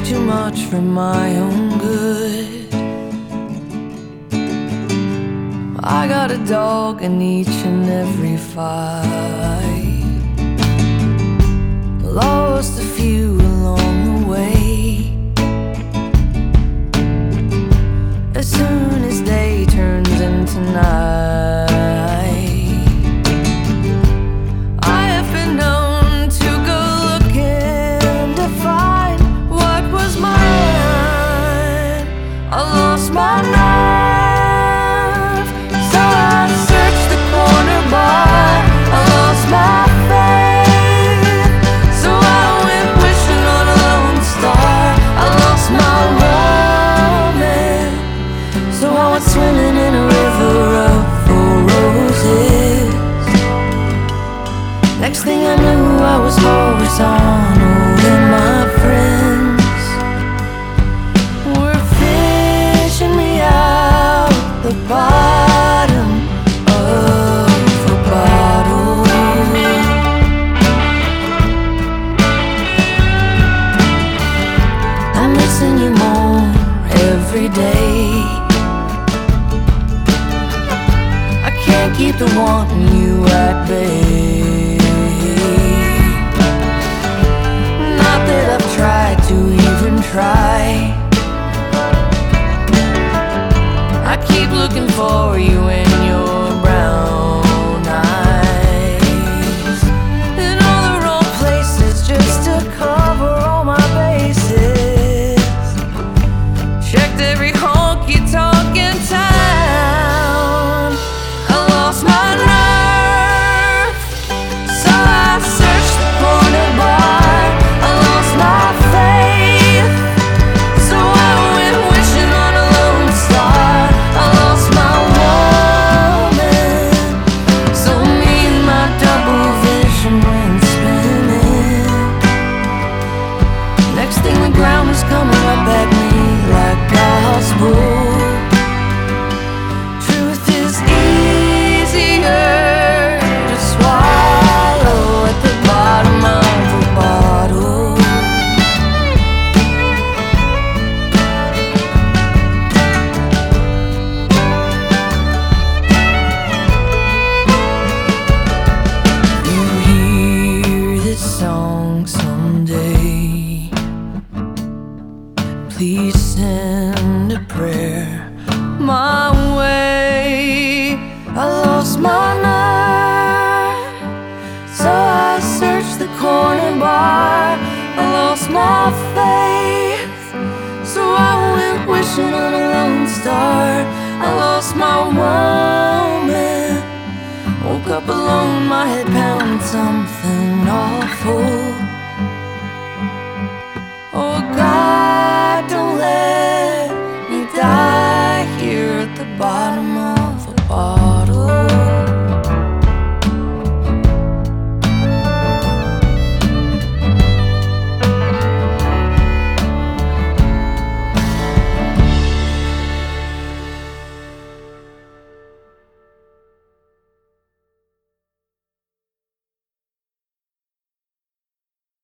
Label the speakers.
Speaker 1: too much for my own good. I got a dog in each and every fight. Lost a few along the way. As soon as day turns into night, I have been known to go looking to find what was mine. I lost my nerve, so I searched the corner bar. I lost my faith, so I went wishing on a lone star. I lost my romance, so I went swimming in a river of four roses. Next thing I knew, I was horizontal, and my friends were fishing me out the bottom of a bottle. I'm missing you more every day. Can't keep the wanting you at bay. Not that I've tried to even try. I keep looking for you in your brown eyes, in all the wrong places just to cover all my bases. Checked every honky-tonk in town. I lost my nerve, so I searched the corner bar. I lost my faith, so I went wishing on a lone star. I lost my woman, so me and my double vision went spinning. Next thing the ground was coming up at me like gospel. Truth is easier to swallow at the bottom of a bottle. You hear this song someday, please send a prayer my way. I lost my nerve, so I searched the corner bar. I lost my faith, so I went wishing on a lone star. I lost my woman, woke up alone, my head pounding something awful.